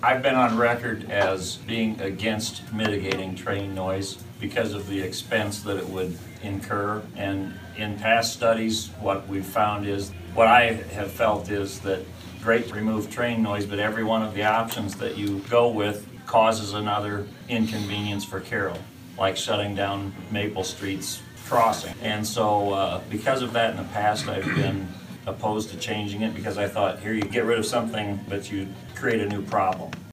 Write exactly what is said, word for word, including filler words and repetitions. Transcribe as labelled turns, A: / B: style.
A: I've been on record as being against mitigating train noise because of the expense that it would incur. And in past studies, what we've found is, what I have felt is that great to remove train noise, but every one of the options that you go with causes another inconvenience for Carroll, like shutting down Maple Street's crossing. And so uh, because of that in the past, I've been opposed to changing it, because I thought, here you get rid of something, but you create a new problem.